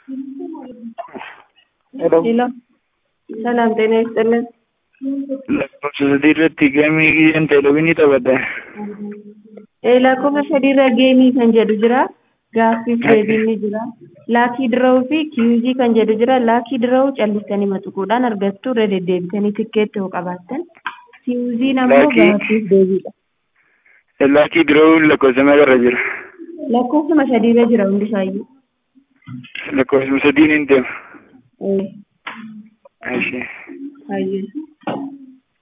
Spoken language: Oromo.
Hello. Hello. Salam ጤና ይስጥልን። Lakkoofsa geemii kan ta'e ni taphata. Lakkoofsa sadiirra geemii kan jedhu jira. Gaaffiif deebiin ni jira. Laakii diraawuu fi kiiyuzii kan jedhu jira. Laakii diraawuu callistanii matuquudhaan argattu irra deddeebitanii tikkeetti yoo qabaattan. Kiiyuziin ammoo gaaffiif deebiidha. Laakii diraawuun lakkoofsa meeqarra jira? Lakkoofsuma sadiirra jira hundi isaayyuu. Lakkoofsuma sadiin hin deemu. Eh, Ishee. Hayyee.